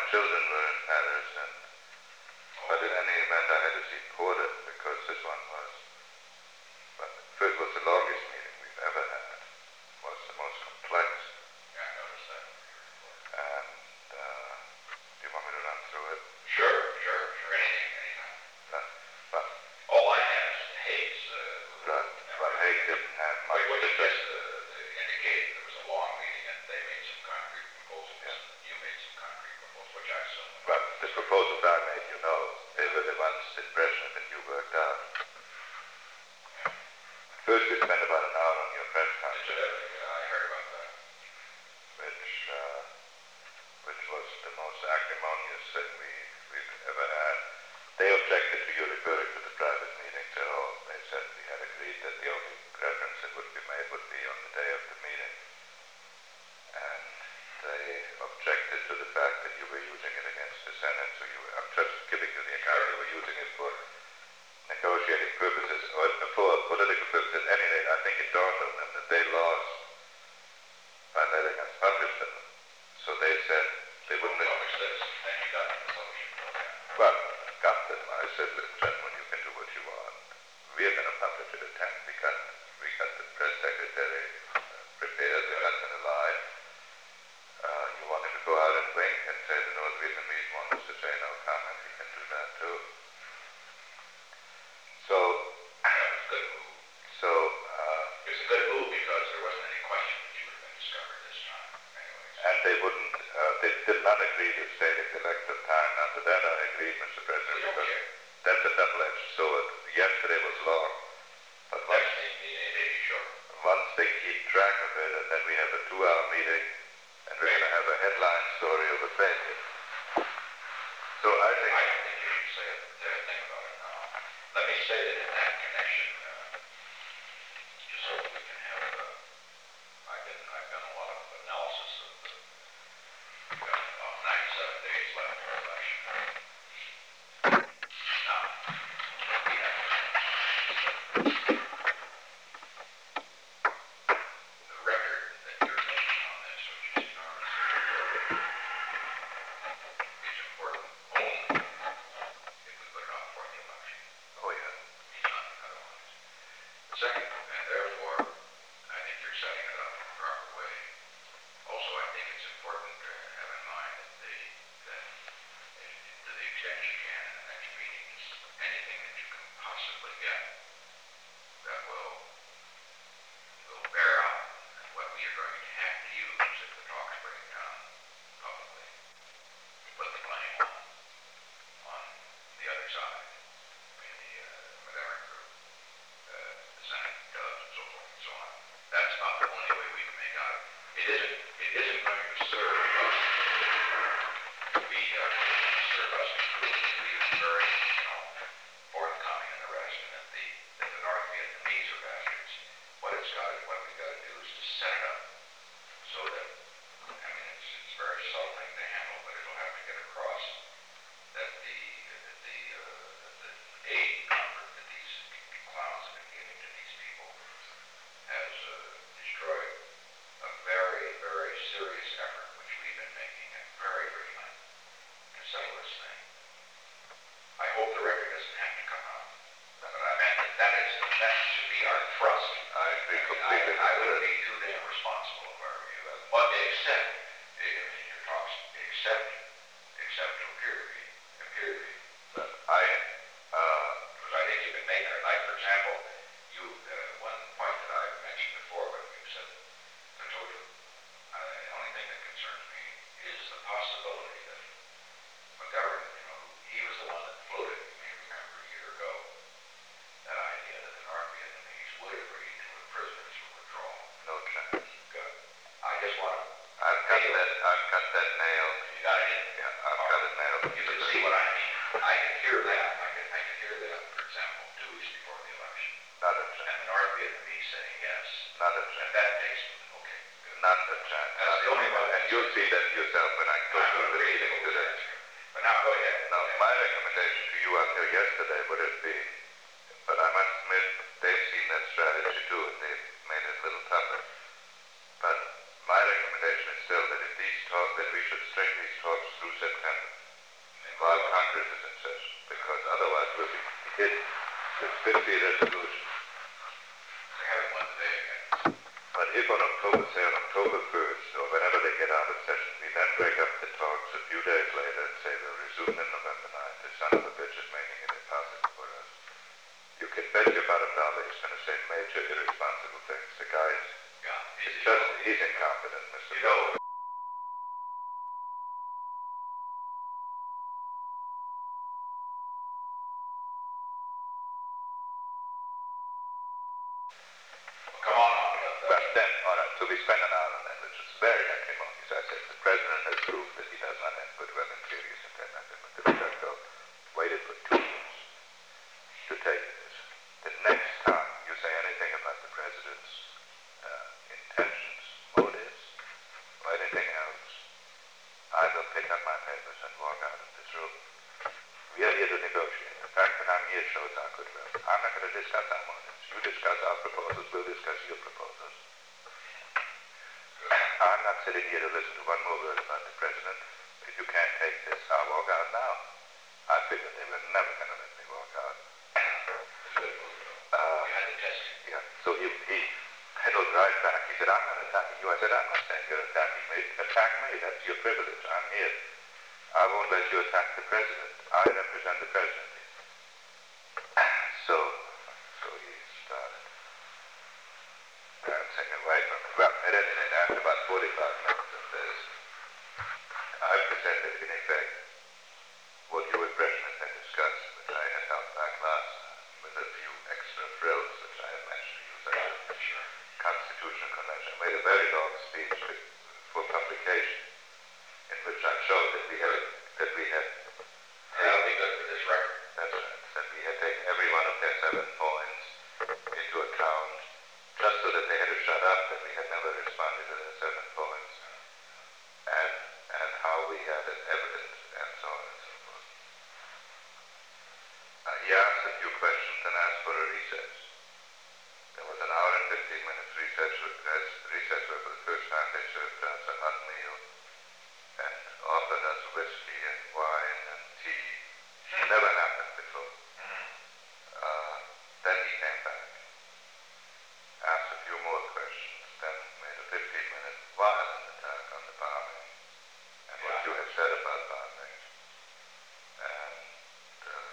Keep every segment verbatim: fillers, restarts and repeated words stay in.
children were in Paris, and but in any event I had to see Porter because this one was, but first was the longest meeting we've ever had. It was the most complex. Yeah, I noticed that. And uh, do you want me to run through it? Sure, sure, sure. Anything, anytime. But, but all I have is Hayes. Uh, right, but Hayes didn't have much. What you just uh, indicated, there was a long meeting and they made some concrete proposals. Yeah. And you made some concrete proposals, which I assume. But the proposals I made, you know, they were the ones in Brezhnev that you worked out. First we spent about an hour on your press conference. I heard about that. Which, uh, which was the most acrimonious thing we, we've ever had. They objected to you referring to the private meetings at all. They said we had agreed that the only reference that would be made would be on the day of the meeting. And they objected to the fact that you were using it against the Senate, so you were, I'm just giving you the account, you were using it for negotiating purposes, or for political purposes. At any rate, I think it dawned on them that they lost by letting us publish them. So they said they wouldn't publish this, and you got the solution. Well, got them. I said, listen, gentlemen, you can do what you want. We're going to publish it at ten. We got, we got the press secretary uh, prepared. We're not going to lie. Uh, you want him to go out and wink and say the North Vietnamese want us to say no comment? He can do that too. So, good move. So, uh, it was a good move because there wasn't any question that you would have been discovered this time. Anyways. And they wouldn't, uh, they did not agree to say the collective time. After that, I agreed, Mister President, You don't because care. that's a double-edged sword. Yesterday was long, but once, sure. once they keep track of it, and then we have a two-hour meeting, and we're going to have a headline story of a failure. So I think... I don't think you should say a thing about it now. Let me say that in that connection, uh, just so we can have, uh, I've been, I've done a lot of analysis of the, we've got about ninety-seven days left for election. Now, we have the record that you're making on this, which is enormous, is important only if we put it on for the election. Oh, yeah. Not otherwise. Second, and therefore, I think you're setting it up in the proper way. Also, I think it's important to have in mind that, the, that to the extent you can in the next meetings, anything that you can possibly get that will, will bear out what we are going to have to use if the talks break down publicly. Put the blame on, on the other side. I mean, the uh, McGovern group, uh, the Senate does, and so forth and so on. That's about the only way we can make out of it. It isn't, it isn't going to serve us to be, uh, serve us to prove to be very, you know, forthcoming and the rest, and that the, that the North Vietnamese are bastards. What it's got, what we've got to do is to set it up so that, I mean, it's, it's a very subtle thing to handle, but it'll have to get across that the, that the, uh, the aid and comfort that these clowns have been giving to these people has uh, destroyed a very, very serious effort which we've been making at very great length to settle this thing. I hope the record doesn't have to come out, but I meant that that is, that should be our thrust. I agree I, completely. I, I wouldn't be too damn responsible if I were you. But except, in your talks, except, except to appear to be, appear to be. But I, uh, Because I think you can make it, like, for example, you, uh, one point that I've mentioned before, but you said, I told you, uh, the only thing that concerns me is the possibility that McGovern, you know, he was the one that floated, you may remember a year ago, that idea that the North Vietnamese would agree to a prisoners for withdrawal. no chance. Good. I just want to. I've got that, I've got that nailed. You got it in? Yeah, I've got it nailed. You can see what I mean. I can hear that. I can, I can hear that, for example, two weeks before the election. Not a And chance. the North Vietnamese saying yes. Not a And chance. that takes, okay, good. Not a chance. That's the only one. And you'll see that yourself when I go I'm through going to the read meeting it today. But now go ahead. Now, my recommendation to you until yesterday would have been, but I must admit, they've seen that strategy too, and they've made it a little tougher. But my recommendation is still that if these talks, that we should string these talks through September. up my papers and walk out of this room. We are here to negotiate. The fact that I'm here shows our goodwill. I'm not going to discuss our motives. You discuss our proposals, we'll discuss your proposals. I'm not sitting here to listen to one more word about the president. If you can't take this, I'll walk out now. I figured they were never going to let me walk out. uh, yeah, so he, he pedaled right back. He said, I'm not attacking you. I said, I'm not saying you're attacking me. Attack me. That's your privilege. I'm here. I won't let you attack the president. I represent the president. So, so he started dancing away from me. Well, at any rate, after about forty-five minutes of this, I presented in effect what you and President had discussed, which I had held back last time, with a few extra frills which I had mentioned to you, such as the Constitutional Convention. I made a very long speech with, for publication, in which I showed that we had that we had That'll be good for this record. That's right. That we had taken every one of their seven points into account, just so that they had to shut up, that we had never responded to their seven points, and and how we had it evident, and so on and so forth. Uh, he asked a few questions and asked for a recess. There was an hour and fifteen minutes recess. Recess where for the first time they served us a hot meal and offered us whiskey and wine and tea. Never happened before. Uh, then he came back, asked a few more questions, then made a fifteen minute violent attack on the bombing and what you had said about bombing. And, uh,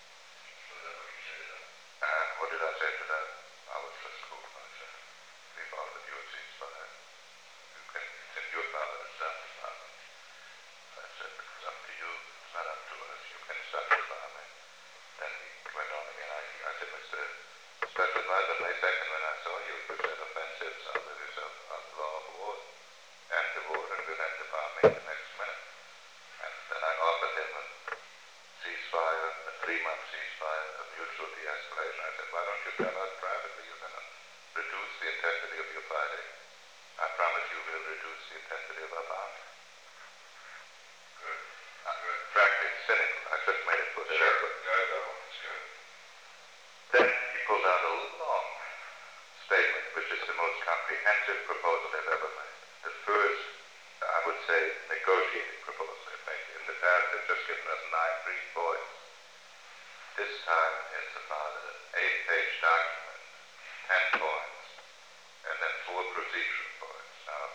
and what did I say to that? I was just cool. I said, we followed your ceasefire. You can, it's in your power to stop the bombing. I said, it's up to you. It's not up to us. You can stop the bombing. Then he went on again. I, I said, Mister Special Advisor, May second, when I saw you, you said offensives are the result of the law of war. End the war and we'll end the bombing the next minute. And then I offered him a ceasefire, a three-month ceasefire, a mutual de-escalation. I said, why don't you tell us privately you're going to reduce the intensity of your fighting? I promise you we'll reduce the intensity of our bombing. Good. Uh, frankly, cynical. I just made it for the Sure. record. Good, though. It's good. Then he pulled out a long statement, which is the most comprehensive proposal they've ever made. The first, I would say, negotiating proposal they've made. In the past, they've just given us nine brief points. This time, it's about an eight-page document, ten points, and then four procedural points. Now,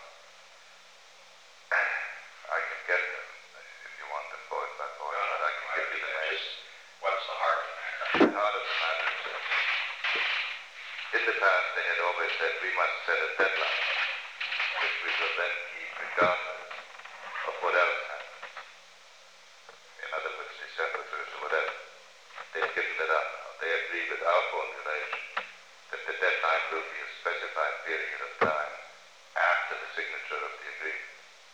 I can get them if you want them point by point, No, no, but I can I give you mean, the I names. just, what's the heart of the matter? The heart of the matter is that in the past they had always said we must set a deadline, which we will then keep regardless of what else happens. In other words, December first or whatever. They've given it up now. They agree with our formulation that the deadline will be a specified period of time after the signature of the agreement.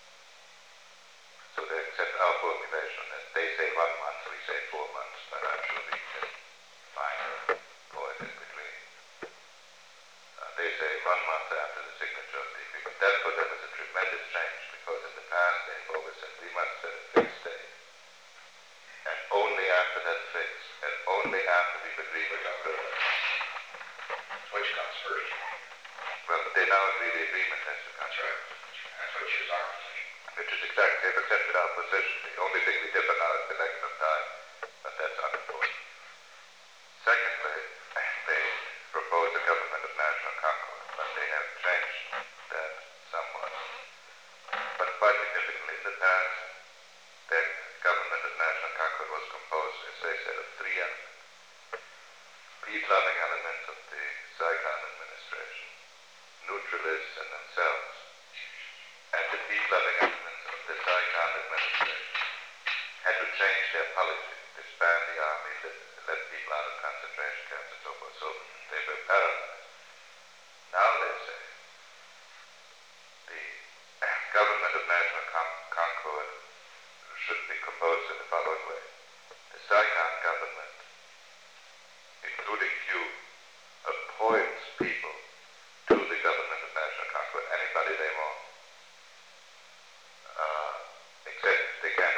So they accept our formulation that they say one month, we say four months, but I'm sure we can find a point in between. Uh, they say one month after the signature of the agreement. That for them is a tremendous change because in the past they've always said we must set a fixed date. And only after that fix, and only after we've agreed with our government. Which comes first? Well, they now agree the agreement has to come That's right. That's which is our position. Which is exactly, they've accepted our position. The only thing we differ now is the length of time, but that's unimportant. Secondly, they propose a government of national concord, but they have changed that somewhat. But quite significantly, in the past, the government of national concord was composed, as they said, of three elements. Peace-loving elements of the Saigon administration, neutralists and themselves, and the peace-loving elements of the Saigon administration had to change their policy, disband the army, let, let people out of concentration camps and so forth, so they were paralyzed. Now they say the government of national con- concord should be composed in the following way. The Saigon government, including you, appoints people to the government of national concord, anybody they want. Uh, except they can't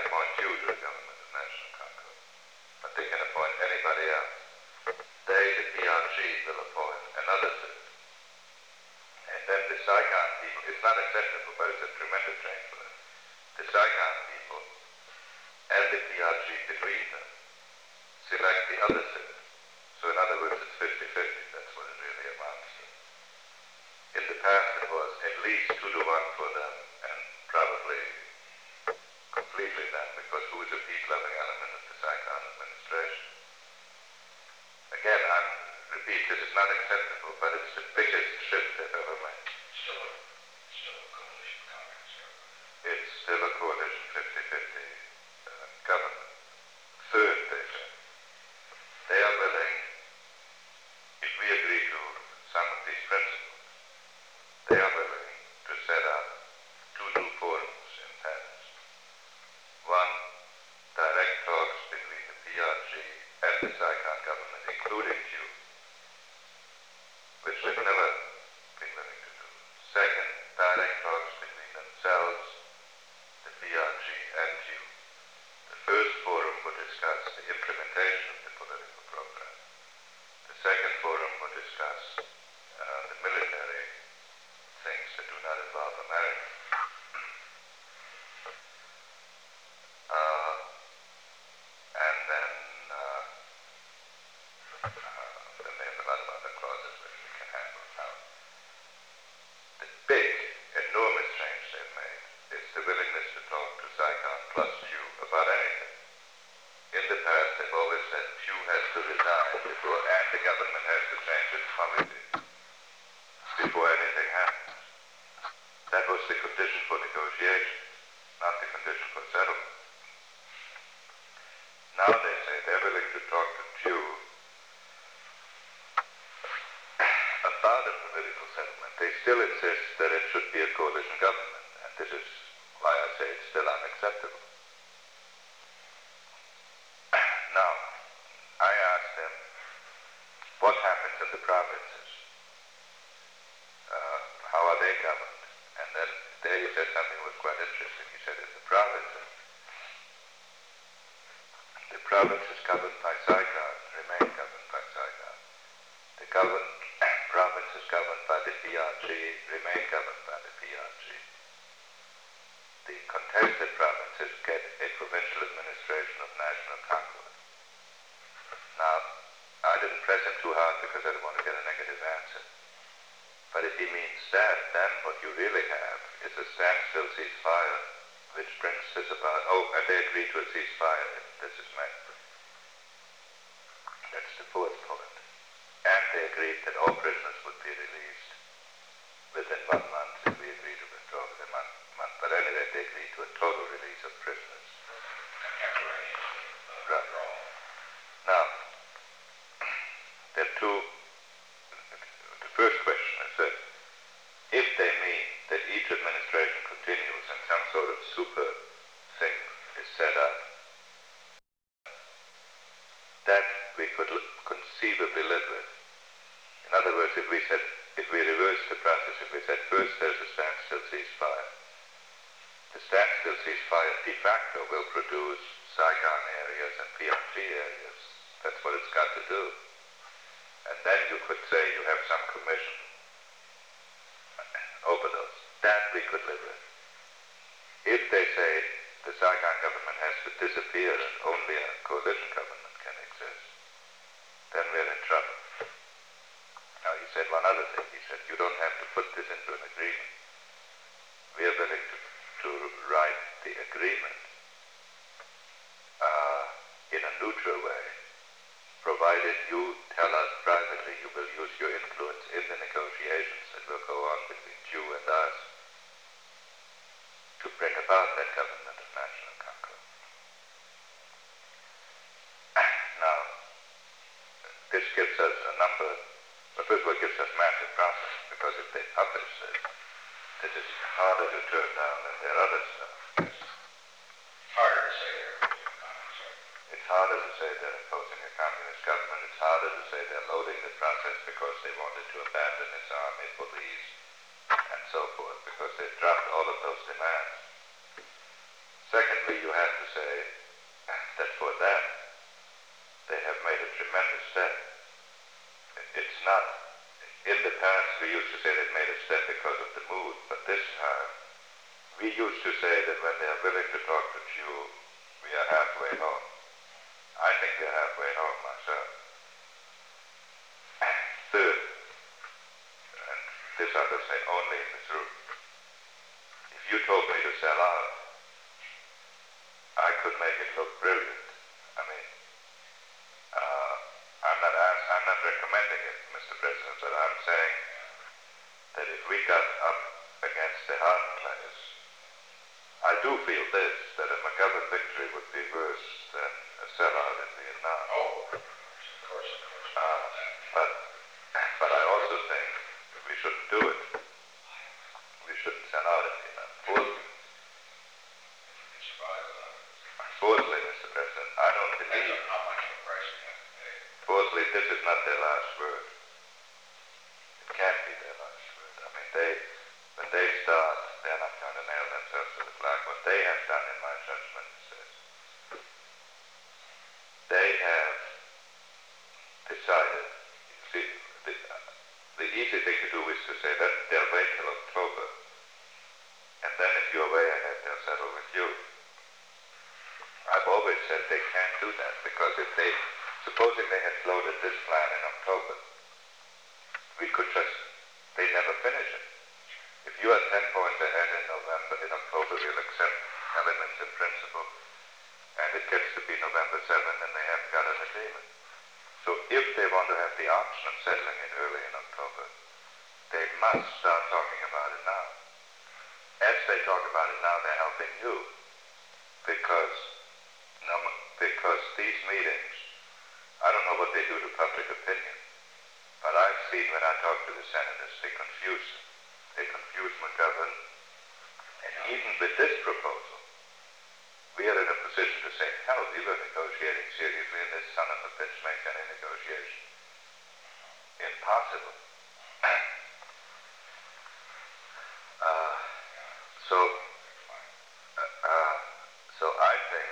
Saigon people and the P R G between them select the other six. So in other words, it's fifty-fifty. That's what it really amounts to. In the past, it was at least two to one for them, and probably completely them, because who is a peace-loving element of the Saigon administration? Again, I repeat, this is not acceptable, but it's the biggest shift they've ever made. Still a, still a coalition government, sir. It's still a coalition fifty-fifty uh, government. Third, they say, they are willing, if we agree to some of these principles, they are willing to set up two new forums in Paris. One, direct talks between the P R G and the Saigon government, including Cuba, which they've never been willing to do. Second, direct talks between themselves, the P R G and Cuba. The first forum would discuss the implementation of the political program. The second forum would discuss uh, the military things that do not involve America. Uh, and then uh, uh, then they have a lot of other clauses which we can handle now. The big, enormous change they've made is the willingness to talk to Saigon plus Pew about anything. In the past, they've always said Pew has to resign before, and the government has to change its policy before anything happens. That was the condition for negotiation, not the condition for settlement. Now they say they're willing to talk to Pew about a political settlement. They still insist that it should be a coalition government, and this is why I say it's still unacceptable. Now, I asked them, what happens in the provinces? Uh, how are they governed? And then there he said something that was quite interesting. He said, in the provinces, the provinces governed by Saigon remain governed by Saigon. The governed provinces governed by the P R G remain governed by the P R G. The contested provinces get a provincial administration of national concord. Now, I didn't press him too hard because I didn't want to get a negative answer. But if he means that, then what you really have is a standstill ceasefire, which brings this about. Oh, and they agreed to a ceasefire if this is met. That's the fourth point. And they agreed that all prisoners would be released within one month if we agree to withdraw within one month. But anyway, they agreed to a total release of prisoners. Right. Now, there are two. The first question is that if they mean that each administration continues and some sort of super thing is set up, that we could conceivably live with. In other words, if we said, if we reverse the process, if we said first there's a standstill ceasefire, the standstill ceasefire de facto will produce Saigon areas and P R G areas. That's what it's got to do. And then you could say you have some commission over those. That we could live with. If they say the Saigon government has to disappear and only a coalition government can exist, then we're in trouble. Now he said one other thing. He said you don't have to put this into an agreement. We are willing to, to write the agreement uh, in a neutral way, provided you tell us privately you will use your influence in the negotiations that will go on between you and us to bring about that government of national concord. Now, this gives us a number, but first of all, it gives us massive profit, because if they publish this, this is harder to turn down than their other stuff. Harder to say they're opposing communism. It's harder to say they're opposing a communist government. It's harder to say they're loading the process because they wanted to abandon its army, police, and so forth, because they've dropped all of those demands. Secondly, you have to say that for them, they have made a tremendous step. It's not, in the past we used to say they've made a step because of the mood, but this time we used to say that when they are willing to talk to Jew, we are halfway home. I think we are halfway home myself. Third, and this I will say only in the truth, if you told me to sell out, I could make it look brilliant. I mean, uh, I'm not ask, I'm not recommending it, Mister President, but I'm saying that if we got up against the hard players, I do feel this, that a McGovern victory would be worse than a sellout in Vietnam. Oh, of course, of course. Uh, but, but I also think we shouldn't do it. We shouldn't sell out in Vietnam. Fourthly, fourthly, Mister President, I don't believe, how much of a price we have to pay. fourthly, this is not their last word. It can't be their last word. I mean, they, when they start, they're not going to nail themselves to the flag. What they have done, in my judgment, is this. They have decided, see, the, the easy thing to do is to say that they'll wait till October, and then if you're way ahead, they'll settle with you. I've always said they can't do that, because if they, supposing they had floated this plan in October, we could just, they'd never finish it. If you are ten points ahead in November, in October we'll accept elements in principle, and it gets to be November seventh and they haven't got an agreement. So if they want to have the option of settling it early in October, they must start talking about it now. As they talk about it now, they're helping you, because, no, because these meetings, I don't know what they do to public opinion, but I've seen when I talk to the senators, they confuse them. They confuse McGovern, and even with this proposal, we are in a position to say, hell, we were negotiating seriously, and this son of a bitch makes any negotiation impossible. uh, so, uh, uh, so I think,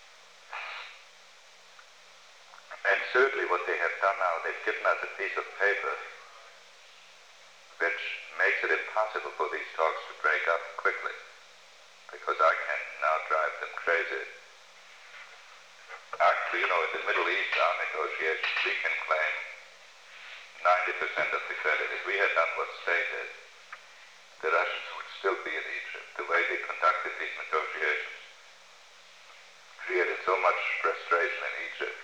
and certainly what they have done now, they've given us a piece of paper which makes it impossible for these talks to break up quickly, because I can now drive them crazy. Actually, you know, in the Middle East, our negotiations, we can claim ninety percent of the credit. If we had done what they did, the Russians would still be in Egypt. The way they conducted these negotiations created so much frustration in Egypt.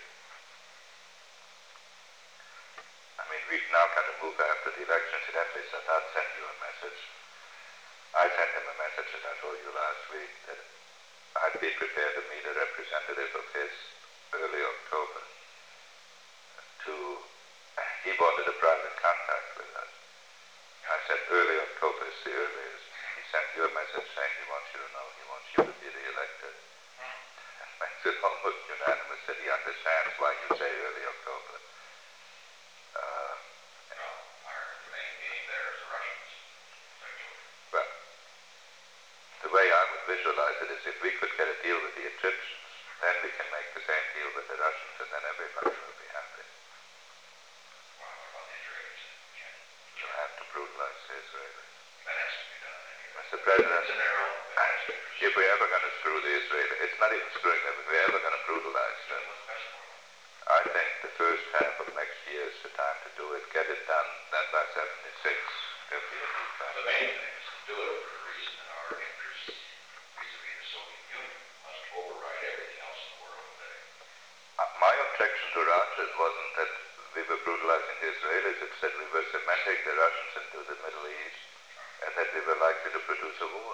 I mean, we've now got to move after the election. Incidentally, Sadat sent you a message. I sent him a message that I told you last week that I'd be prepared to meet a representative of his early October to, he wanted a private contact with us. I said early October is the earliest. He sent you a message saying he wants you to know, he wants you to be re-elected. And makes it almost unanimous that he understands why you say early October. Uh, Well, our main meeting there is the Russians, essentially. Well, the way I would visualize it is if we could get a deal with the Egyptians, then we can make the same deal with the Russians, and then everybody will be happy. Well, what about the Israelis? Can, You have to brutalize the Israelis. that has to be done anyway. Mister President, It's in their own best interest. if we're ever going to screw the Israelis, it's not even screwing them, if we're ever going to brutalize them, What's best for them? I think the first half of next year is the time to do it. Get it done, then by seventy-six, there'll be a new The time. main thing is to do it for a reason that our interests vis-a-vis the Soviet Union must override everything else in the world today. Uh, my objection to Rogers wasn't that we were brutalizing the Israelis, it's that we were cementing the Russians into the Middle East, and that we were likely to produce a war.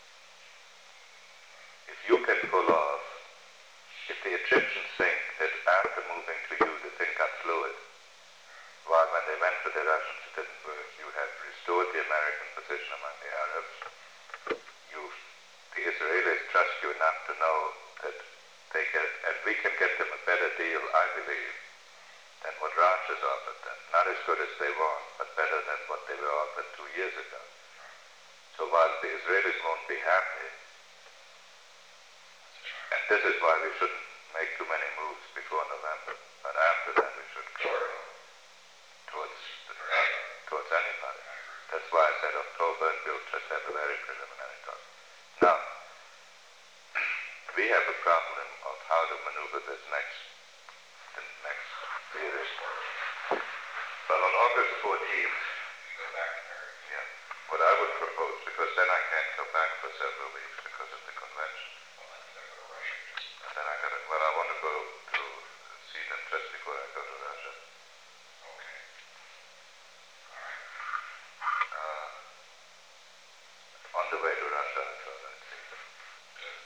If you can pull off, if the Egyptians think that after moving to you the thing got fluid, while when they went to the Russians it didn't work, you have restored the American position among the Arabs, you, the Israelis trust you enough to know that they get, and we can get them a better deal, I believe, than what Rogers offered them. Not as good as they want, but better than what they were offered two years ago. So while the Israelis won't be happy, and this is why we shouldn't make too many moves before November, but after that we should go towards, the, towards anybody. That's why I said October, and we'll just have a very preliminary talk. we have a problem of how to maneuver this next, the next period. Well, on August fourteenth, You go back there. yeah, what I would propose, because then I can't go back for several weeks because of the convention. Well, then you gotta go to Russia. And then I gotta, well, I want to go to see them just before I go to Russia. Okay. All right. Uh, on the way to Russia, I thought I'd see them. Good.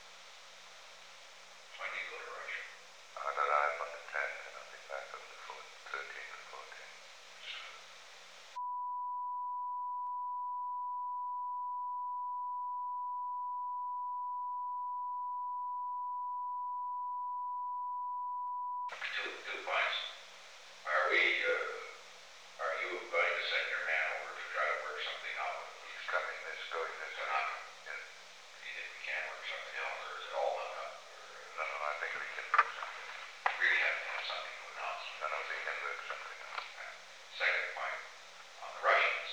When do you go to Russia? I'll arrive on the tenth and I'll be back on the thirteenth or fourteenth. Two, two points. Are we, uh, are you going to send your man over to try to work something out? He's coming this, going this It's way. not, Yeah. do you think we can work something out, or is it all hung up? No, no, I think we can work something. Or really have to have something to announce? No, no, we can work something out. Second point, on the Russians.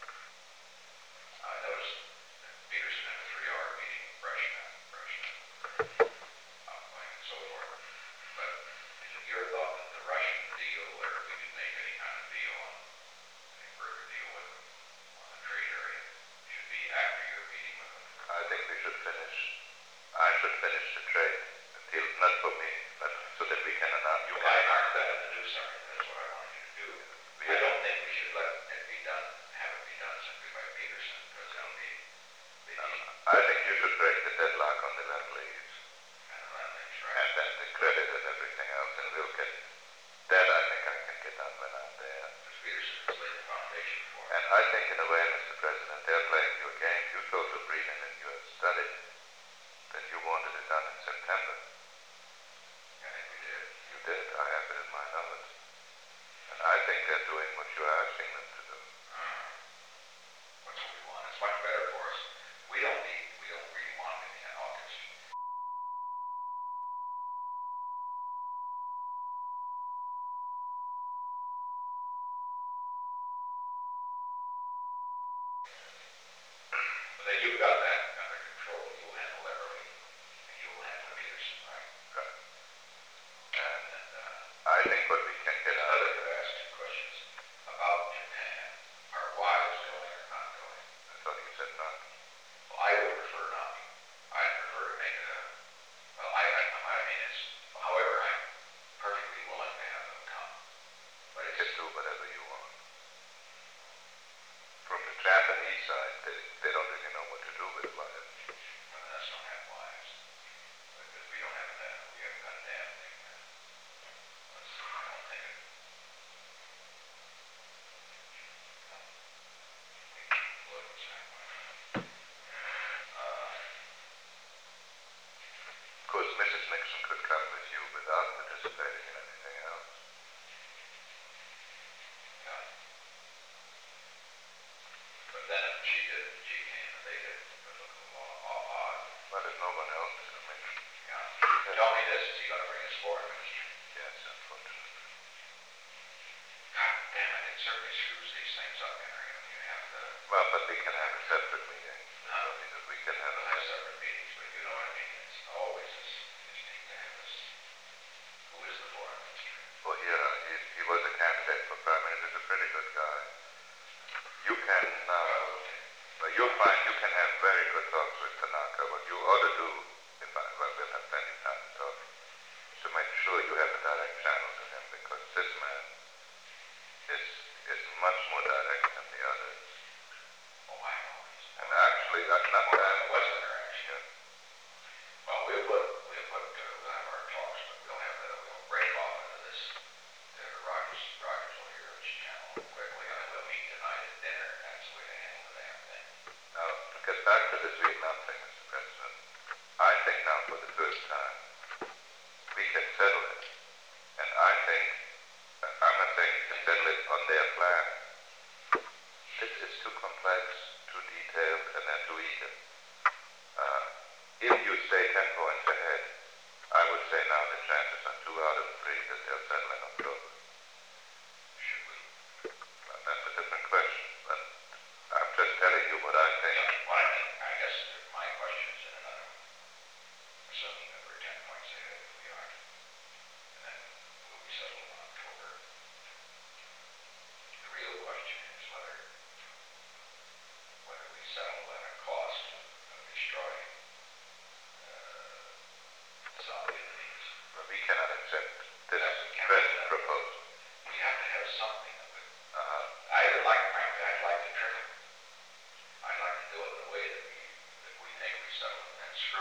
I noticed that Peterson had a three-hour meeting with Russia, Russia, outgoing and so forth. But is it your thought that the Russian deal, or if we could make any kind of deal on, any further deal with them on the trade area, should be after your meeting with them? I think we should finish, I should finish the trade deal, not for me, but so that we can announce, you Well, can I announce marked that that. in the news summary, that's what I wanted you to do. We I have- don't think we should let it be done, have it be done simply by Peterson, because it'll be, the, No, I think you should break the deadlock on the land lease. and the land lease, And right? then the credit and everything else, and we'll get, that I think I can get done when I'm there. Because Peterson has laid the foundation for it. And I think in a way, Mister President, they're playing your game. You told Sabrina in your study that you wanted it done in September. I think we did. You did, I have it in my notes. And I think they're doing what you're asking them to do. What's what we want? It's much better for us. We don't need, we don't really want anything in August. But then you've got that under control. You'll handle that early. And you'll handle Peterson, right? Right. And And, uh, I think what we can get out another of could ask two questions about Japan. Are wives going or not going? I thought you said not. Well, I would prefer not. I'd prefer to make it a, well, I, I, I mean, it's, however, I'm perfectly willing to have them come. But You it's, can do whatever you want. From the Japanese side, they, they don't really know what to do with it. none of us don't have wives. Because we don't have that, we haven't got a damn thing. That's, I don't think it. Look, what's happening. Uh, Of course, Missus Nixon could come with you without participating in anything else. yeah. But then if she did, she came and they did, it would look a little odd. odd. Well, there's no one else. I mean, Yeah. Tell me this, is he gonna bring his foreign ministry? yes, unfortunately. God damn it, it certainly screws these things up, Henry, when you have to Well, but we can have a separate meeting. I mean, we can have a have separate meetings, but you know what I mean? It's always this, this need to have this, who is the foreign minister? Well, here, he, he was a candidate for prime minister. He's a pretty good guy. You can, uh, well, you'll find you can have very good talks with Tanaka. What you ought to do, if I, well, we'll have plenty of time to talk, is to make sure you have a direct channel to him, because this man is, is much more direct than the others. Oh, I know. And actually, that's not Or bad. it wasn't there, actually. Well, we'll put, we'll put, uh, we'll have our talks, but we'll have that, we'll break off into this, uh, Rogers, Rogers will hear this channel quickly, and then we'll meet tonight at dinner, and that's the way to handle the damn thing. Now, to get back to this Vietnam thing, Mister President, I think now for the first time, we can settle it. And I think, I'm not saying we can settle it on their plan. This is too complex, too detailed, and then too eager. Uh, if you stay ten points ahead, I would say now the chances are two out of three that they'll settle in October. Should we? Well, that's a different question, but I'm just telling you what I think. Yeah, well, I think, I guess my question is in another, so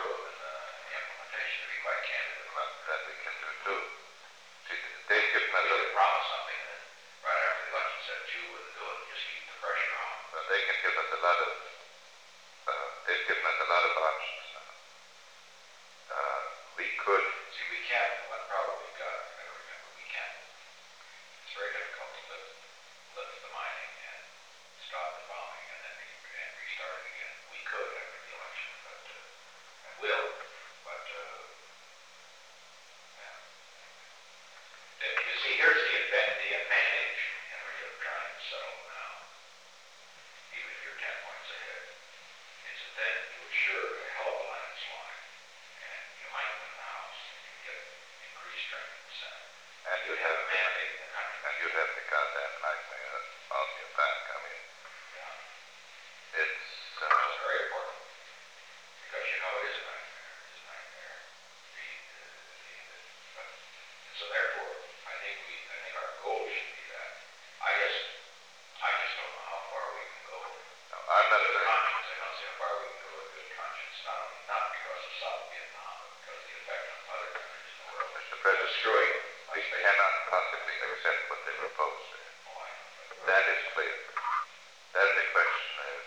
through them in the implementation, to be quite candid with Well, you. that we can do too. See, they've given us We a, could promise something and then right after the election said you wouldn't do it, just keep the pressure on. well, they can give us a lot of, uh, they've given us a lot of options now. Uh, we could, See, we can't, one problem we've got, you gotta remember, we can't, it's very difficult to lift, lift the mining and stop the bombing and then re- and restart it again. We could after the election, but, uh, and will, but, uh, yeah. Uh, You see, here's the advantage, the advantage, Henry, of trying to settle now, even if you're ten points ahead, is that then you assure a hell of a landslide, and you might win the House, and you get increased strength in the Senate. and You you'd have have, a mandate in the country. and you'd have the goddamn nightmare on your back. I mean, Yeah. it's, uh, It's very important, because you know it is a nightmare, it is a nightmare. The, the, the, the, but, and so therefore, I think we, I think our goal should be that. I guess, I just don't know how far we can go. no, I'm not Good saying, conscience, I don't see how far we can go with good conscience, not only, not because of South Vietnam, but because of the effect on other countries in the world. Mister President, Destroying we my space. cannot possibly accept what they propose there. Oh, I know. That is clear. Then the question is,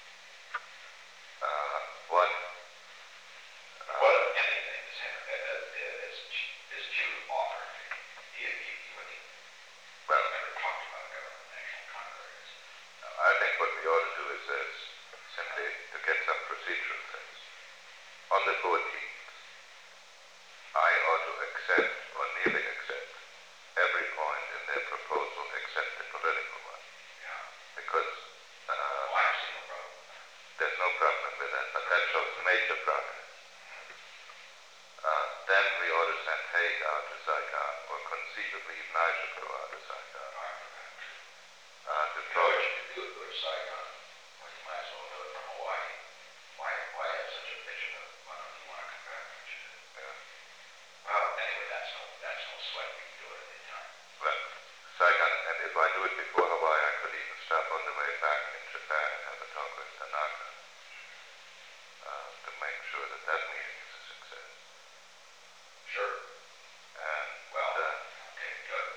uh, what, uh, What, if anything, is, is, is Jew offered? He, he, he, when he, well, never talked about government national congress. I think what we ought to do is this, simply to get some procedural things. On the fourteenth, I ought to accept, or nearly accept, every point in their proposal except the political one. Yeah. Because uh, Oh, I see no problem. there's no problem with that, but that shows major progress. Uh, then we ought to send Haig out to Saigon, or conceivably even I should go out to Saigon, I forgot. uh, to You know talk. what you could do is go to Saigon. Well, you might as well do it from Hawaii. Why, why have such a bitch of a, why don't you want to come back, don't you? Yeah. Well, anyway, that's no, that's no sweat. We can do it at any time. Well, Saigon, and if I do it before Hawaii, I could even stop on the way back in Japan and have a talk with Tanaka uh, to make sure that that meeting is a success. Sure. And Well, uh, okay, good.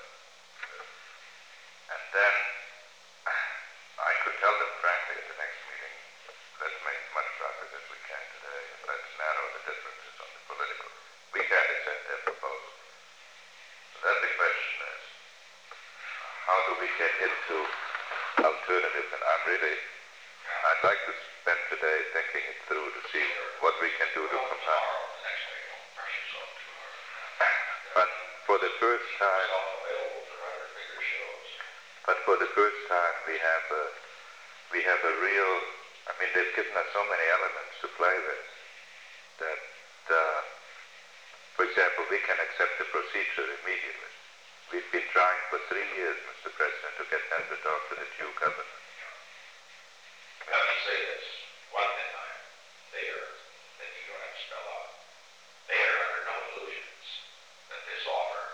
and then I could tell them frankly at the next meeting, let's make as much progress as we can today, and let's narrow the differences on the political. We can't accept their proposal. So then the question is, how do we get into alternatives? And I'm really, I'd like to spend today thinking it through to see what we can do to Well, combine. tomorrow, the next day, don't press yourself too hard. But for the first time, Self-available for other bigger shows. but for the first time, we have a, we have a real, I mean, they've given us so many elements to play with that, uh, for example, we can accept the procedure immediately. We've been trying for three years, Mister President, to get them to talk to the Jew government. Let me say this, one thing I'm clear that you don't have to spell out. They are under no illusions that this offer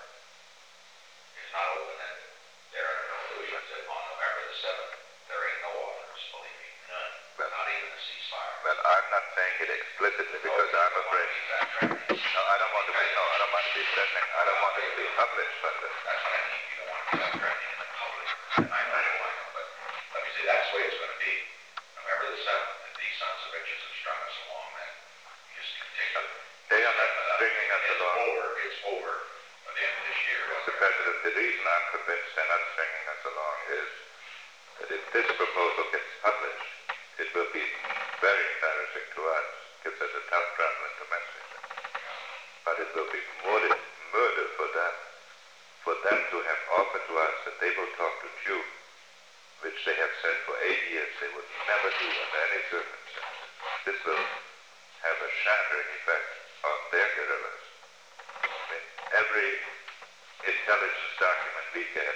is not open-ended. They're under no illusions that on November the seventh, there ain't no offers, believe me, none, Well- not even a ceasefire. Well, I'm not saying it explicitly because I'm afraid. No, I don't want to be, no, I don't want to be threatening. I don't want it to be published, but uh, That's what I mean, you don't want to be that threatening in the public. I know, I know, but let me say, that's the way it's going to be. November the seventh, if these sons of bitches have strung us along, then you just continue. they are not stringing us It's along. over, it's over by the end of this year. Mister President, the reason I'm convinced they're not stringing us along is that if this proposal gets published, it will be very embarrassing to us, gives us a tough problem domestically. But it will be murder, murder for them, for them to have offered to us that they will talk to Jew, which they have said for eight years they would never do under any circumstances. This will have a shattering effect on their guerrillas. I mean, every intelligence document we get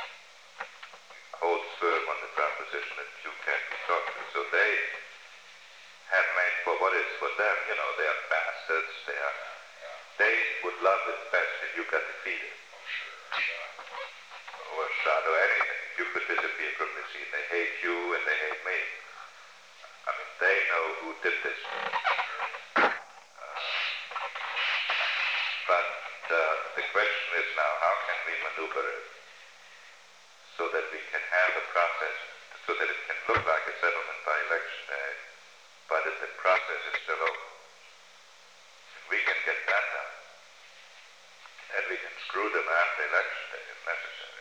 holds firm on the proposition that Jew can't be talked to. So they have made for what is for them, you know, they are bastards, they are, they would love it best if you got defeated. Or shot or anything. You could disappear from the scene. They hate you and they hate me. I mean, they know who did this. the question is now, how can we maneuver it so that we can have a process, so that it can look like a settlement by election day, but that the process is still open. If we can get that done, then we can screw them after election day if necessary.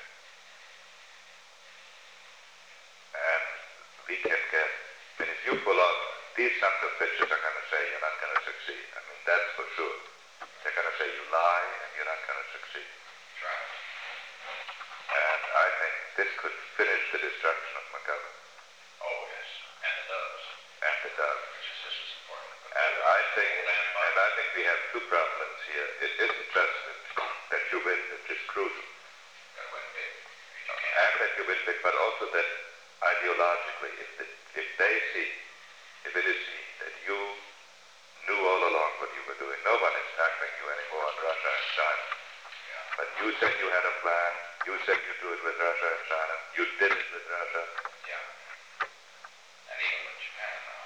And we can get, I mean, if you pull off, these sons of bitches are going to say you're not going to succeed. I mean, that's for sure. They're going to say you lie and you're not going to succeed. Right. And I think this could finish the destruction of McGovern. Oh, yes. And it does. And it does. Which is just as important. And I think, and I think we have two problems here. It isn't just that, that you win, which is crucial. That win big. And that you win big, but also that ideologically, if, the, if they see, if it is seen that you knew all along what you were doing, no one is tackling you anymore on Russia and China. Yeah. But you said you had a plan, you said you'd do it with Russia and China, you did it with Russia. Yeah. And even with Japan now.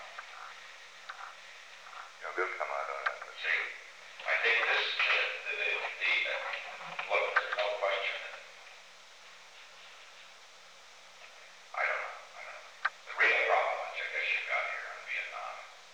You know, we'll come out on that. See, I think this, the, the, the, the uh, look, there's no question that, I don't know, I don't know. The real problem, which I guess you got here in Vietnam,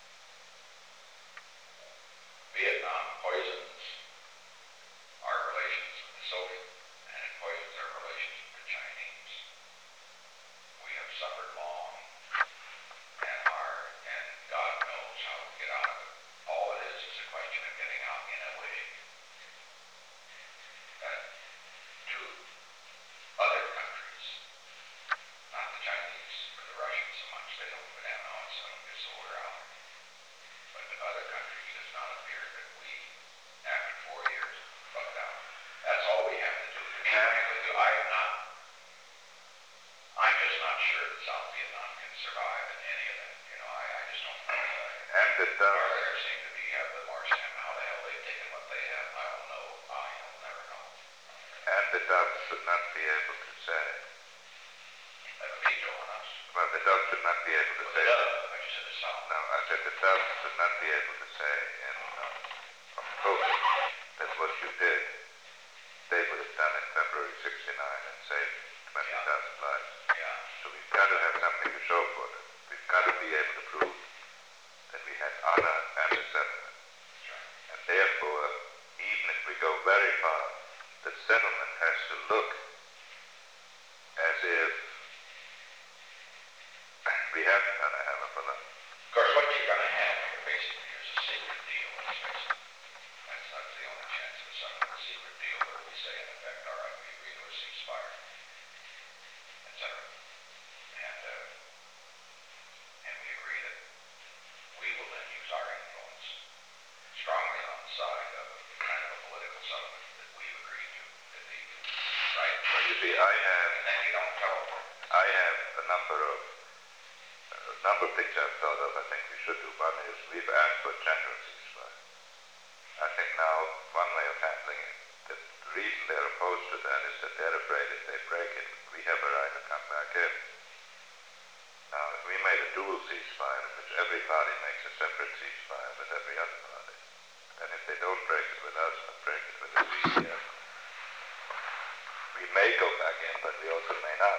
Vietnam poisons our relations with the Soviet, and it poisons our relations with the Chinese. We have suffered long, and are, and God knows how to get out of it. All it is is a question of getting out in a way that to other countries, not the Chinese or the Russians so much, they don't put down on so it's so we're out. But to other countries does not appear that we, after four years, fucked out. That's all we have to do. To be frank with you, I am not, I'm just not sure that South Vietnam can survive in any of that. You know, I, I just don't know. And it does. Or there seem to be, have the Marxism, how the hell they've taken what they have, I don't know. I will never know. And the Dutch should not be able to say, That would be on us. well, the Dutch should not be able to But say, it does, I just said the South. no, I said the Dutch should not be able to say in uh, October that what you did, they would have done in February sixty-nine and saved twenty thousand lives. Yeah. So we've got to have something to show for it. We've got to be able to prove that we had honor and a settlement. That's right. And therefore, even if we go very far, the settlement has to look as if we haven't done a hell of a lot. Of course, what you're going to have here basically is a secret deal, let's face it. That's, that's the only chance of some secret deal where we say, in effect, all right, we agree to a ceasefire, et cetera. And, uh, and we agree that we will then use our influence strongly on the side of the kind of a political settlement that we've agreed to, that they do, right? Well, you see, I have, And then you don't tell them. I have a number of, a number of things I've thought of. I think we should do. One is we've asked for a general ceasefire. I think now one way of handling it, the reason they're opposed to that is that they're afraid if they break it, we have a right to come back in. Now, if we made a dual ceasefire in which every party makes a separate ceasefire with every other party, and if they don't break it with us, but break it with the C D F, we may go back in, but we also may not.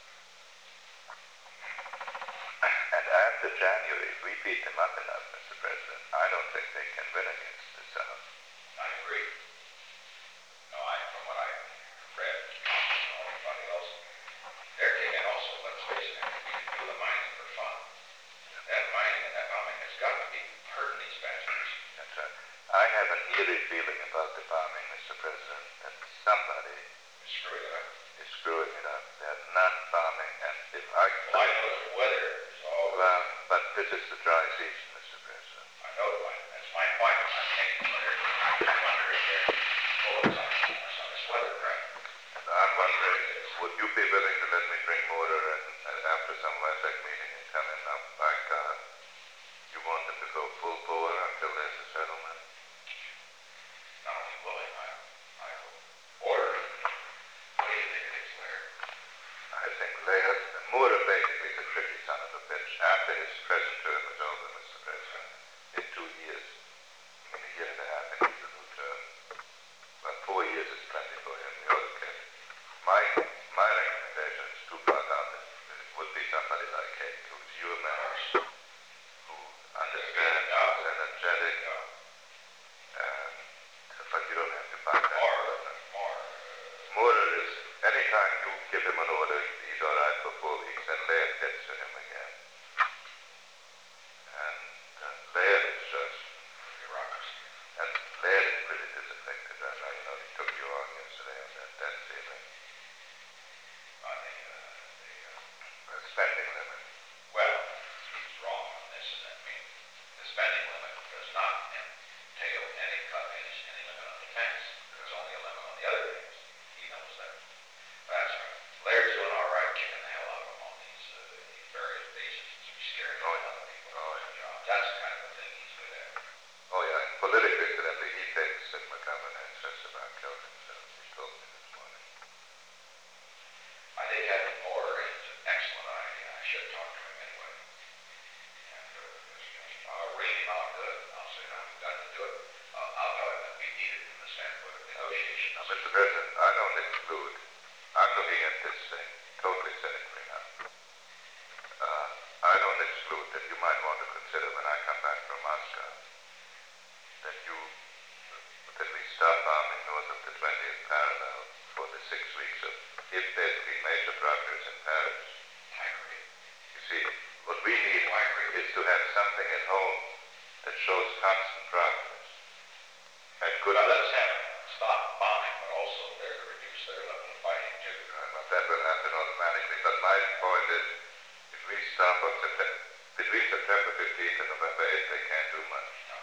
And after January, if we beat them up enough, Mister President, I don't think they can win against the South. I agree. No, I, from what I read, and all everybody else, they're taking also, let's face it, we can do the mining for fun. That mining and that bombing has got to be hurting these bastards. That's right. I have an eerie feeling about the bombing, Mister President, that somebody Screw it up. is screwing it up. They're not bombing, and if I... Well, I know the weather is always... Well, but this is the dry season, Mister President. I know the weather. That's my point. I'm taking weather. I'm wondering if they're full of on this weather, right? And I'm wondering, would you be willing to let me bring mortar and, and after some WESEC meeting and come in up by God? You want them to go full bore until there's a settlement? Not only willing, I, I will order it. What do you think it is, Larry? I think Leah, Moore basically is a tricky son of a bitch. After his present term is over, Mister President, in two years, I mean a year and a half, six weeks of, if there's been major progress in Paris. I agree. You see, what we need I agree. is to have something at home that shows constant progress. And good Well, let's have stop bombing, but also there to reduce their level of fighting too. But that will happen automatically. But my point is, if we stop on September, between September fifteenth and November eighth, they can't do much. No.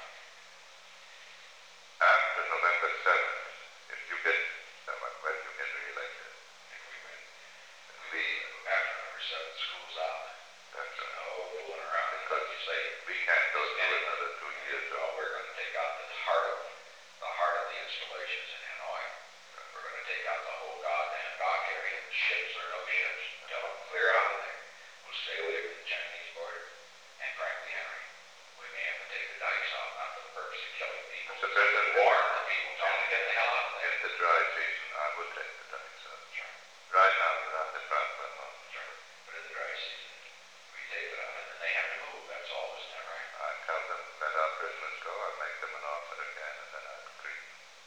After November seventh, if you get, when you get reelected, If we win, we, after number seven, school's out. that's So right. no fooling around. Because you say, We can't go through another two years. well, we're going to take out the heart of the heart of the installations in Hanoi. We're going to take out the whole goddamn dock area, ships or no ships. Tell them clear out of there. We'll stay away from the Chinese border. And frankly, Henry, we may have to take the dikes off, not for the purpose of killing people. Mister President, Warn the people, tell them to get the hell out of there. in the dry season, I would take the dikes out. Sure, Right now, you're on the front line. sure. But in the dry season, we take it out and then they have to move. That's all, isn't that right? I tell them, let our prisoners go, I make them an offer again, and then I agree.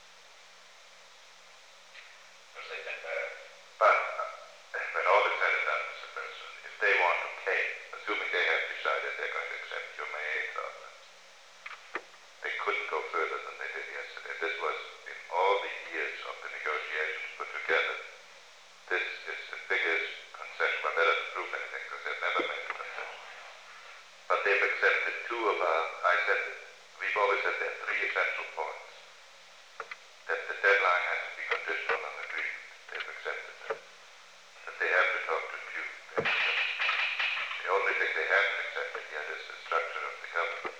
Because they've been bad. But, uh, when all is said and done, Mister President, if they want to pay, assuming they have decided they're going to accept your May eighth offer, they couldn't go further than they did yesterday. This was, in all the years of the negotiations put together, this is the biggest concession. Well, that doesn't prove anything, because they've never made a concession. But they've accepted two of our, I said, we've always said there are three essential points. That the deadline has to be conditional on agreement. They've accepted that. That they have to talk to Pew. They've accepted that. The only thing they haven't accepted yet is the structure of the government.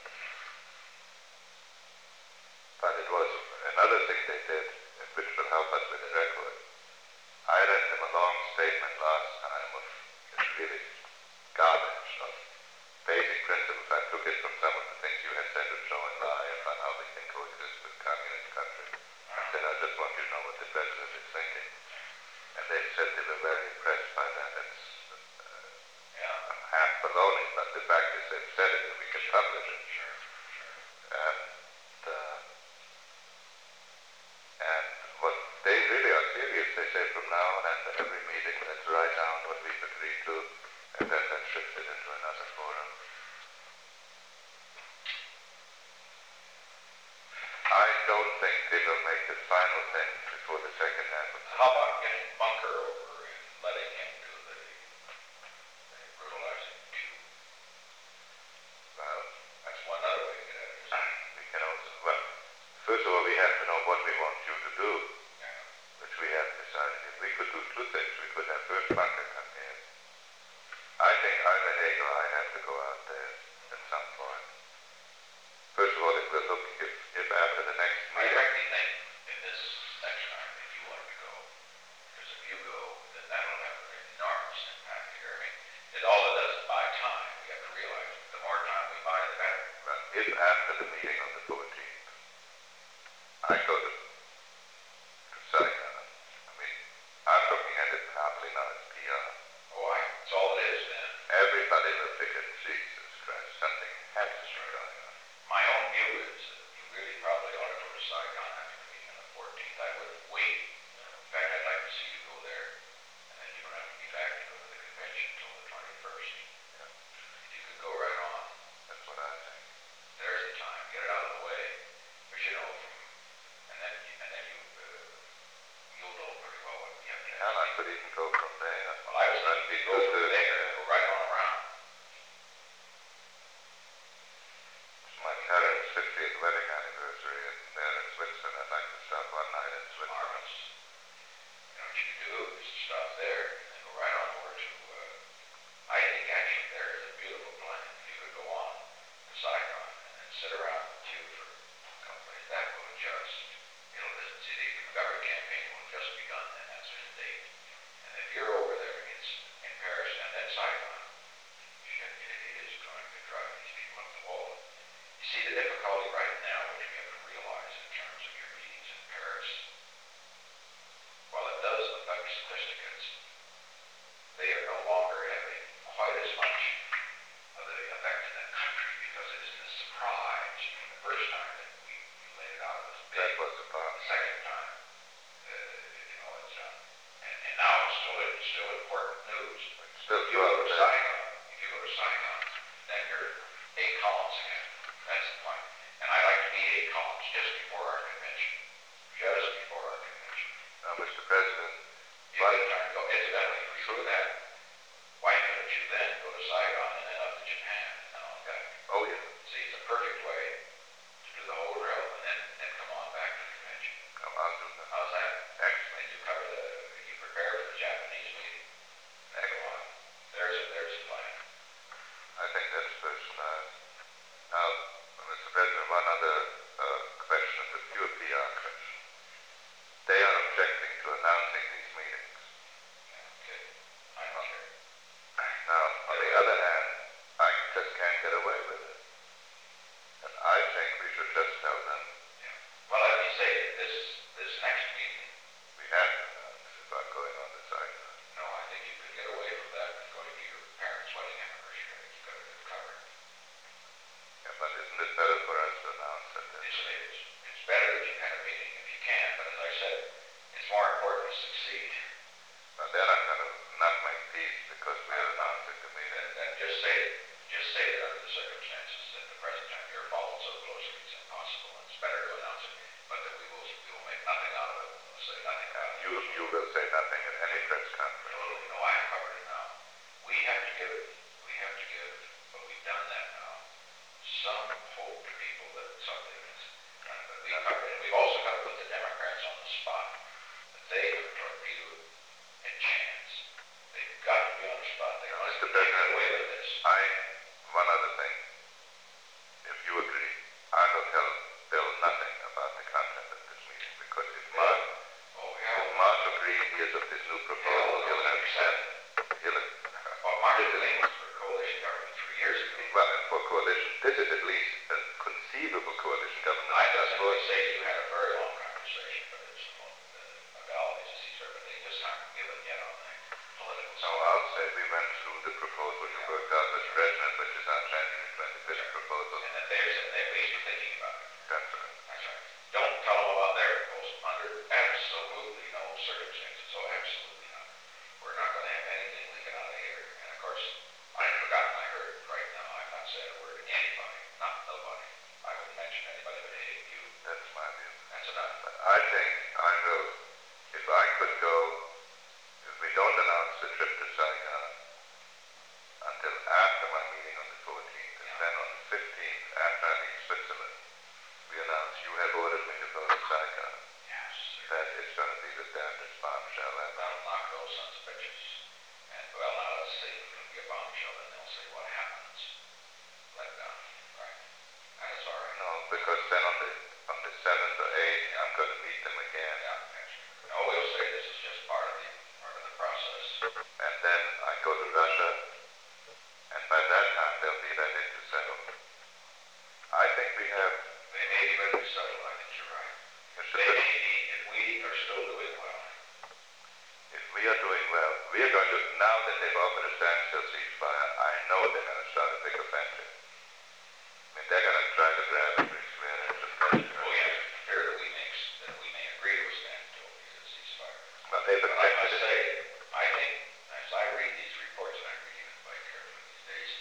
But it was another thing they did, which will help us with the record. I read them a long statement last time of really garbage, of basic principles. I took it from some of the things you had said to Zhou and Lai about how we can coexist with communist countries. I said, I just want you to know what the president is thinking. And they said they were very impressed by that. It's uh, Yeah. half baloney, but the fact is they've said it and we can publish it. Sure, sure. And, uh, and what they really are serious, they say from now on after every meeting, let's write down what we've agreed to, and then let's shift it into another forum. I don't think they will make the final thing before the second half of the How about getting Bunker over and letting him do the, the brutalizing too? well, That's one other way to get at it. we can also, well, first of all, we have to know what we want you to do, Yeah. which we haven't decided. If we could do two things, we could have first Bunker come here. I think either Haig or I have to go out there at some point. First of all, it will look, if, if after the next I meeting, frankly think in this next time, if you want to go, because if you go, then that'll have an enormous impact here. I mean, it all it does is buy time. We have to realize the more time we buy, the better. well, if after the meeting on the fourteenth, I go to, to Saigon, I mean, I'm looking at it probably not as P R. Oh, I, it's all it is then. Everybody will pick and Jesus Christ, something has to be going on. My own view is that you really probably ought to go to Saigon after the meeting on the fourteenth. I would wait. In fact, I'd like to see you go there, and then you don't have to be back to go to the convention until the twenty-first. Yeah, If you could go right on, that's what I think. there's the time. Get it out of the way. But you know, from and then you, and then you uh, you'll know pretty well what you have to Hell, I have. could even go from there. Well, I was thinking you'd go over there, go right on around. It's my parents' fiftieth wedding anniversary, and they're in Switzerland. I'd like to stop one night in Switzerland. Marvelous. You know what you could do is stop there and go right on over to. Uh, I think actually there is a beautiful plan. You could go on to Saigon and then sit around with you for a couple days. That will just. It'll just see the government campaign will have just begun, and that's the date. And if you're over there, it's in Paris and then Saigon. Shit, it is going to drive these people up the wall. You see the difficulty right now, which we have to realize in terms of your meetings in Paris. While it does affect sophisticates, they are no longer having quite as much of the effect in the country because it isn't a surprise. I mean, the first time that we, we laid it out, it was big. That was the part. The second time, uh, you know, it's uh, a question of the pure P R question. They are objecting to announcing these meetings. Okay, I don't care. Now, on the other hand, I just can't get away with it. And I think we should just tell them Yeah. Well, let me say, this, this next meeting, we have to announce if I'm going on the sideline. no, I think you could get away from that with going to your parents' wedding anniversary. I think you've got it covered. Yeah, but isn't it better for us to announce that It's, this it's, it's better if you had a meeting if you can, but as I said, it's more important to succeed. But they're not going to not make peace because we are announcing the meeting. And, and just say, just say that under the circumstances, at the present time, you're followed so closely, it's impossible. It's better to announce it, but that we will, we will make nothing out of it. We'll say nothing about it. You, you will say nothing at any press conference. Totally, no, I have covered it now. We have to give, we have to give, but we've done that now, some hope to people that something is, uh, but we covered it. We've also got to put the Democrats on the spot, that they have torpedoed a chance. They've got to be on the spot. They must Mister get President, away with this. I, one other thing, if you agree, I will tell Bill nothing about the content of this meeting because if Mark, Oh, if hell, Mark agrees hears of this new proposal, he'll have said, he'll have, well, Mark Lane was for coalition government three years ago. well, and for coalition, this is at least a conceivable coalition government. I That's just what- simply say you had a very long conversation, but it's uh, modalities, as he said, but they just aren't given yet on the political So side. I'll say we went through the proposal you worked out with President, which is our January twenty-fifth proposal. And that there's, and they're basically thinking about it. That's right. That's right. Don't tell them about their proposal under absolutely no circumstances. Oh, absolutely not. We're not going to have anything leaking out of here. And of course, I've forgotten I heard right now. I've not said a word to anybody, not nobody. I wouldn't mention anybody but hating you. That's my view. That's enough. But I think I will, if I could go, if we don't announce the trip to Saigon until after my meeting on the fourteenth, and then on the fifteenth, after I leave Switzerland, we announce you have ordered me to go to Saigon. Yes, sir. That is going to be the damnedest bombshell ever. That'll knock those sons of bitches. And well, now let's see. It'll be a bombshell, and they'll say what happens. Let it down. Right. That is all right. No, because then on the on the seventh or eighth, I'm going to meet them again, Yeah, that's true. No, we'll say this is just part of the part of the process. and then I go to Russia, and by that time they'll be ready to settle. I think we have, They may be ready to settle. I think you're right. Mister They President, may be, if we are still doing well. if we are doing well, we are going to, now that they've offered a standstill ceasefire, I know they're going to start a big offensive. I mean, they're going to try to grab every square inch of President. Oh yes, fair that we may that we may agree to a standstill because it's ceasefire. Well, they've But I must accepted say, it. I think as I read these reports, and I read even quite carefully these days,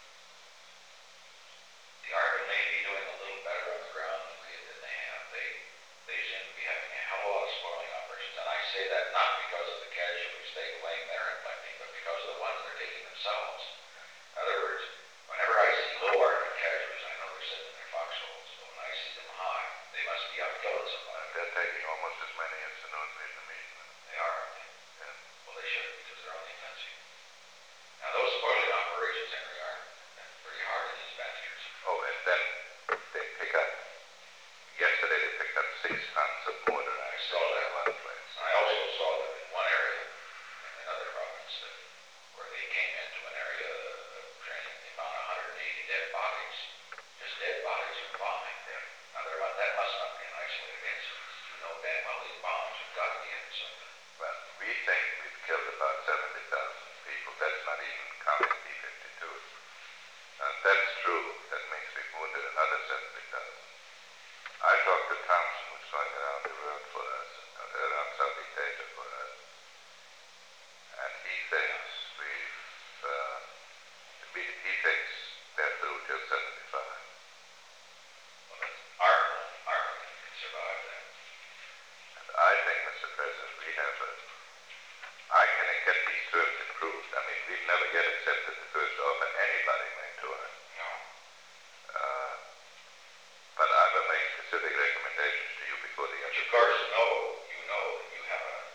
the Army may be doing a little better on the ground than we than they have. They they seem to be having a hell of a lot of spoiling operations, and I say that not because of the casualties they claim they're inflicting, but because of the ones they're taking themselves. In other words, whenever I see low Army casualties, I know they're sitting in their foxholes. But when I see them high, they must be out killing somebody. They're taking almost as many as the North Vietnamese. They are, aren't they? Yeah. Well, they should because they're on the offensive. Now, those spoiling operations, Henry, are pretty hard in these bastards. Oh, and then they pick up, yesterday they picked up six tons of mortar I axe saw in that. one place. I also saw them in one area, in another province, that, where they came into an area of training, they found one hundred eighty dead bodies, just dead bodies from bombing. Now, there, mu- that must not be an isolated incident. You know damn well these bombs have got to be hitting something. Well, we think we've killed about seventy thousand people. That's not even counting B fifty-twos. Now, if that's true, that means we've wounded another seventy thousand. I talked to Thompson, who's going around the world for us, uh, around Southeast Asia for us, and he thinks we've, uh, we, he thinks they're through till seventy-five. Well, that's our, our can survive that. And I think, Mister President, we have a, I can get these terms improved. I mean, we've never yet accepted the first offer anybody made to us. No. Uh, but I will make specific recommendations to you before the end But of you, of the course, know, you know that you have a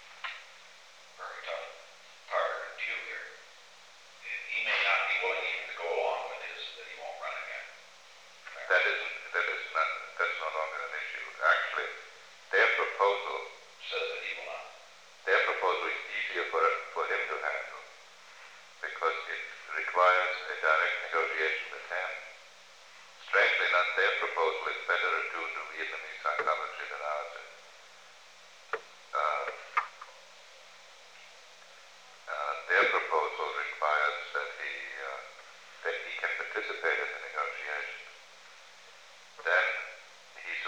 very tough partner in Pew here. He may not be willing even to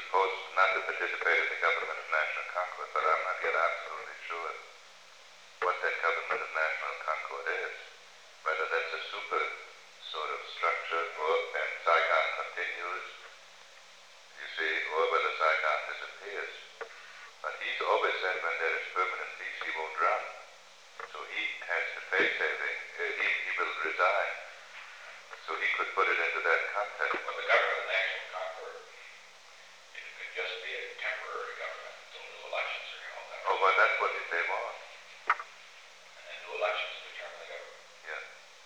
supposed not to participate in the government of national concord, but I'm not yet absolutely sure what that government of national concord is. Whether that's a super sort of structure, or then Saigon continues, you see, or whether Saigon disappears. But he's always said when there is permanent peace, he won't run. So he has to face everything. Uh, he, he will resign. So he could put it into that context. Well, the government of national concord, it could just be a temporary government until new elections are held. Oh, well, that's what they want. And then new elections determine the government. Yeah.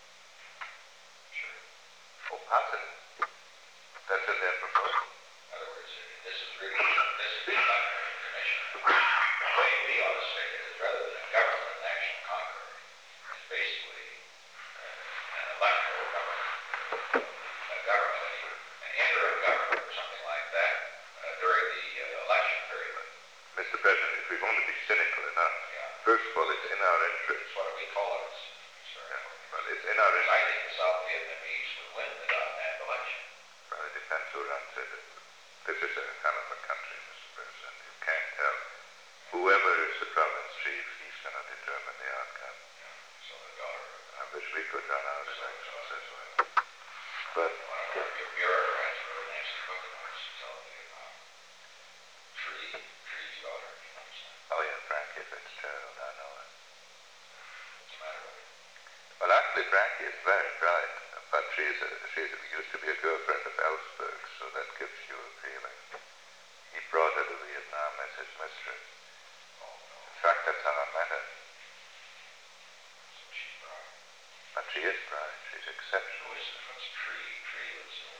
Sure. Oh, positive. That's in their proposal. In other words, this is really, this is the electoral commission. The way we ought to say it is rather than a government of national concord, it's basically uh, an electoral government. A government, an interim government or something like that uh, during the uh, election period. Mister President, if we want to be cynical enough, Yeah. first of all, it's in our interest. What do we call it? Sir? Yeah. Well, it's in our I interest. think the South Vietnamese would win the that election. Well, it depends who runs it. This is a hell of a country, Mister President. You can't tell. Whoever is the province chief, he's going to determine the outcome. Yeah. So the daughter. I wish we could run our elections this way. But One of our bureaucrats wrote a nasty book about us, telling me about Tree, Tree's daughter. You understand? oh yeah, Frankie Fitzgerald, I know it. What's the matter with it? Well, actually, Frankie is very bright, but she's a, she's a, used to be a girlfriend of Ellsberg, so that gives you a feeling. He brought her to Vietnam as his mistress. Oh, no. In fact, that's how I met her. So she's bright. But she is bright. She's Who exceptional. is it? What's Tree? Tree was, uh,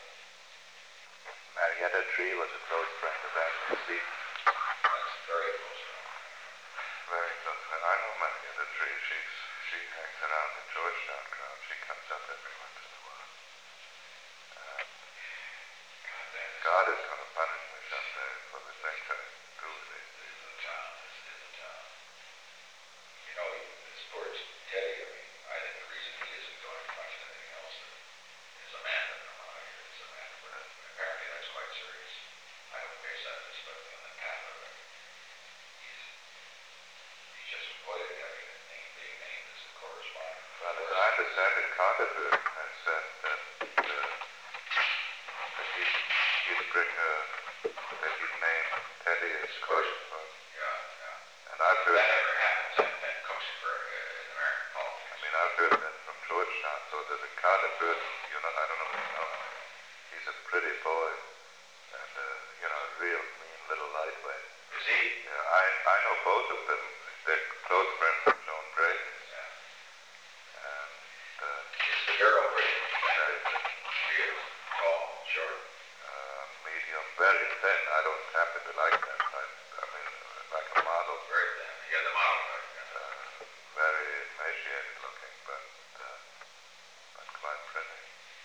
Marietta Tree was a close friend of Admiral Seaton. that's very close friend. Very close friend. I know Marietta Tree. She's she hangs around the Georgetown crowd. She comes up every once in a while. Uh, God, that is, God is going to punish me someday for the things I do with it. this is the town. This is the town. You know, this poor Teddy, I mean, I think the reason he isn't doing much of anything else is Amanda. No, I hear it's Amanda, but apparently that's quite serious. I don't base that especially on the path of it. He's, he's just avoided having a name being named as the correspondent. Well, as I understand it, Carterberg has said that, uh, that he'd, he'd bring her, that he'd name Teddy as correspondent. Yeah, yeah. And I've heard, That never happens in, in Cooksburg, uh, in American politics. I mean, I've heard that from Georgetown, so that the Carterberg, you know, I don't know if you know him, he's a pretty boy, and, uh, you know, a real mean little lightweight. Is he? Yeah, I, I know both of them. They're close friends of Joan Brady. Yeah. And, uh, Is the girl pretty? very, She is tall, short. uh, medium, very thin. I don't happen to like that type. I mean, like a model. Very thin. Yeah, the model type. Yeah. Uh, very emaciated looking, but, uh, but quite pretty.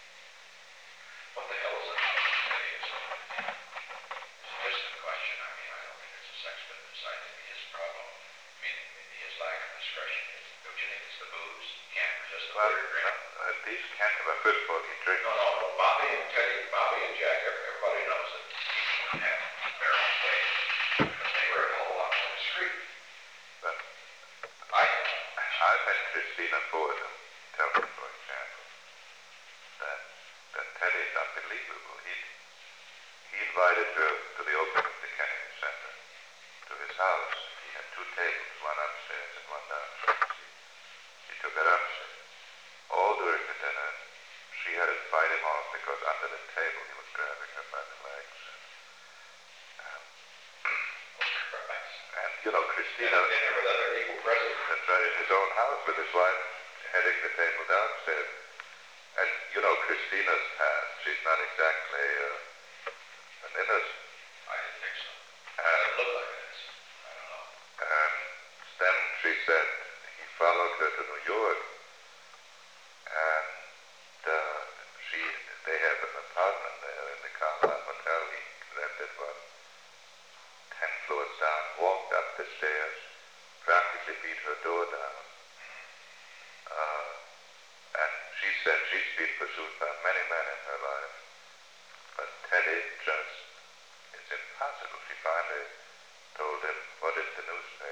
What the hell is it? Teddy is it's a distant question. I mean, I don't think it's a sex business. I think his problem, I mean, his lack of discretion. Don't you think it's the booze? He can't resist the Well, bitter drink. uh, these can't have a first of all, he drinks. No, no, no. Bobby and Teddy, Bobby and Jack, every- everybody knows that he didn't have their own way. Because they were a whole lot more discreet. But I, I've had Christina Fordham tell me, for example, that, that Teddy's unbelievable. He, he invited her to the opening of the Kennedy Center, to his house. He had two tables, one upstairs and one downstairs. He, he took her upstairs. All during the dinner, she had to fight him off because under the table he was grabbing her by the legs. And, and you know, Christina, dinner with other equal presidents. that's right, in his own house with his wife heading the table downstairs. And you know, Christina's past, she's not exactly uh, an innocent. I didn't think so. And, It looked like it is. I don't know. and then she said he followed her to New York. And uh, she, they have an apartment there in the Carlyle Hotel. He rented one, ten floors down, walked up the stairs, practically beat her door down. Uh, and she said she's been pursued by many men in her life, but Teddy just is impossible. hospital. She finally told him, what is the newspaper?